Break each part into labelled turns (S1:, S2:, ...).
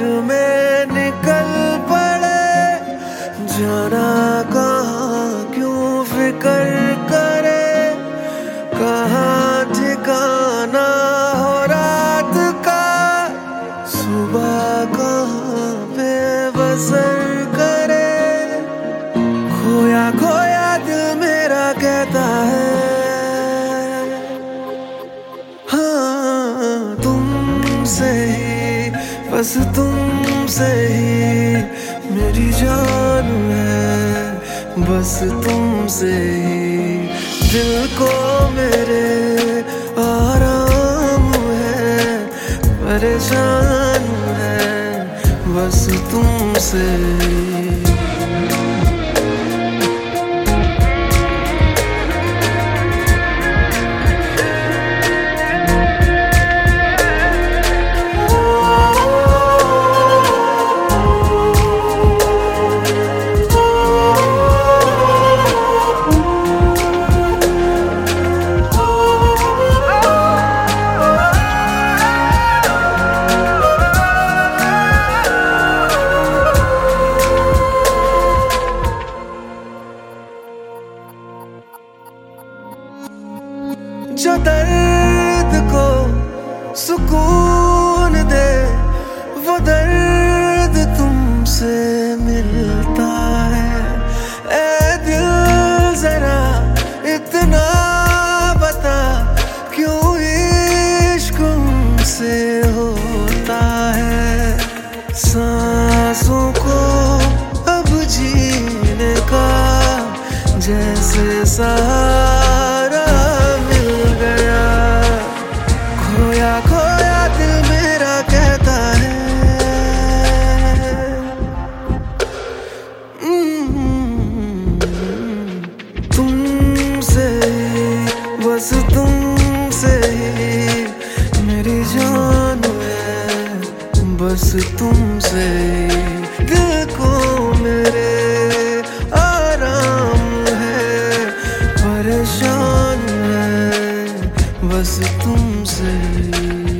S1: में निकल पड़े, जाना कहाँ क्यों फिकर करे, कहाँ ठिकाना हो रात का, सुबह कहाँ पे बसर करे, खोया खोया दिल मेरा कहता है हाँ तुमसे ही, बस तुमसे ही मेरी जान है, बस तुमसे ही दिल को मेरे आराम है, परेशान है बस तुमसे ही। जो दर्द को सुकून दे, वो दर्द तुमसे मिलता है। ऐ दिल जरा इतना बता, क्यों इश्क तुमसे होता है। सांसों को अब जीने का जैसे सहारा मिल गया, खोया खोया दिल मेरा कहता है तुमसे ही, बस तुमसे ही मेरी जान है, बस तुमसे ही दिल को मेरे आराम है, परेशान है बस तुमसे ही।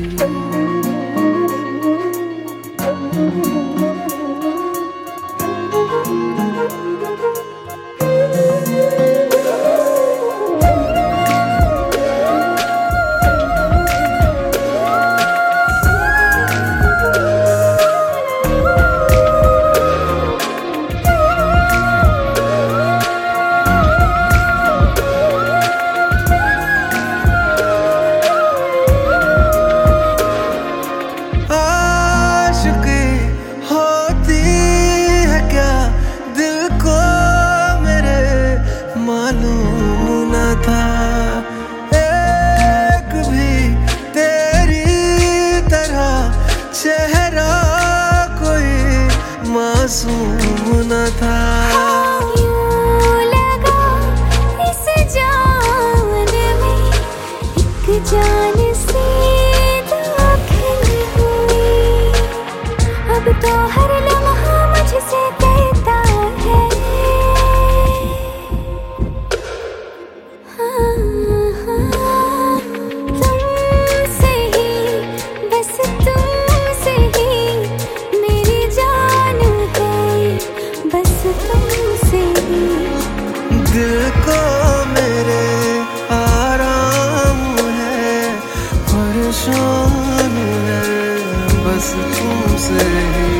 S1: मालूम न था एक भी तेरी तरह चेहरा कोई मासूम न था।
S2: यूं लगा इस जान में एक जान सी दाखिल हुई, अब तो हर लम्हा मुझसे कहता है तुमसे ही, बस तुमसे ही मेरी जान है, बस तुमसे ही
S1: दिल को मेरे आराम है, परेशान है बस तुमसे ही।